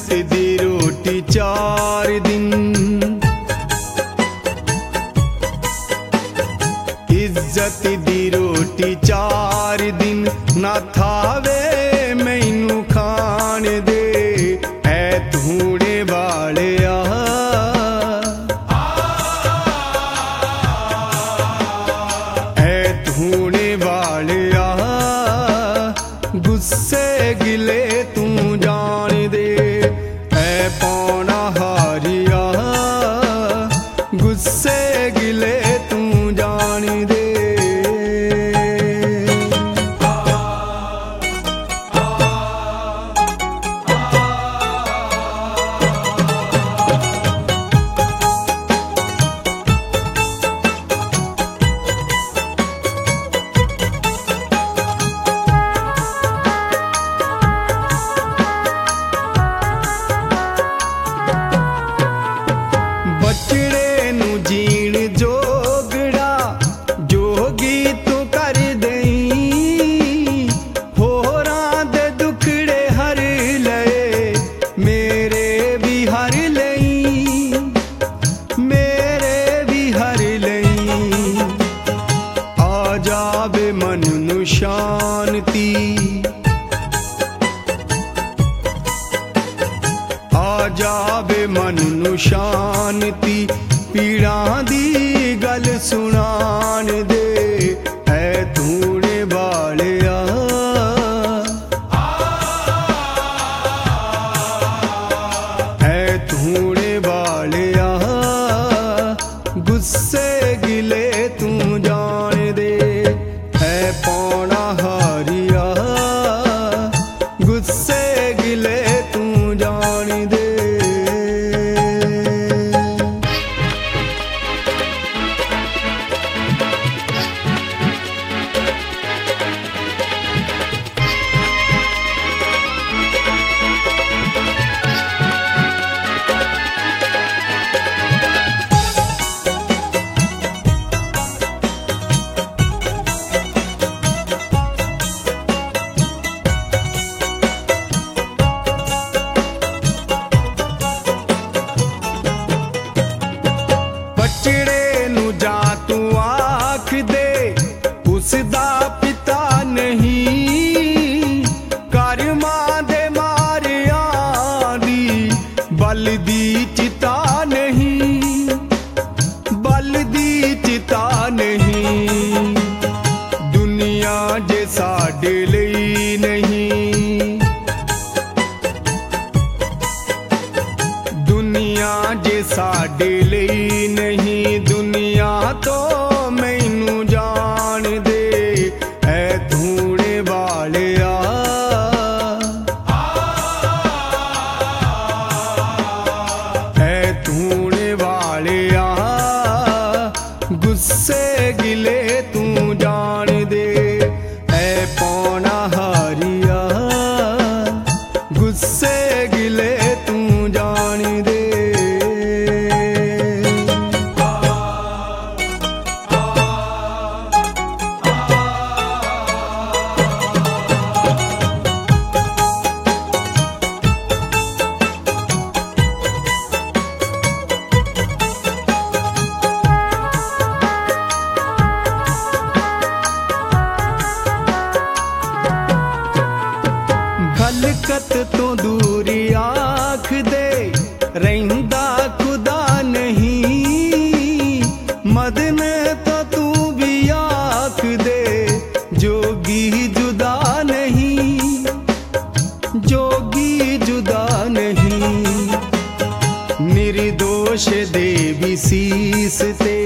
इज्जत दी रोटी 4 दिन, इज्जत दी रोटी 4 दिन ना थावे मैनू खान दे ऐ धूने वालिया। ऐ धूने वालिया गुस्से गिले तू जान दे ऐ पौना हारिया गुस्से गिले तू जान दे। बचड़े नू जीण जोगड़ा जोगी तू कर दई, होरां दे दुखड़े हर लए मेरे भी हर लई, मेरे भी हर लई। आ जावे मन नू शांति, आ जावे मन नू शांति पीड़ां दी गल सुनान दे ऐ धूने वालिया। ऐ धूने वालिया गुस्से गिले तू जान दे ऐ पौना हारिया गुस्से गिले तू जान दे। बचड़े नू जा तू आख दे उसदा पिता नहीं, कर्मां दे मारिया दी बल दी चिता नहीं, बल दी चिता नहीं। दुनिया जे साडे लई नहीं, दुनिया जे साडे लई नहीं, दुनिया तो मैनू जान दे ऐ धूने वालिया। ऐ धूने वालिया गुस्से गिले तू जान दे ऐ पौना हारिया गुस्से गिले तू जान दे। गलकत तो दूरी आख दे रहिंदा खुदा नहीं, मदन तो तू भी आख दे जोगी जुदा नहीं, जोगी जुदा नहीं। निर्दोष दे भी शीस ते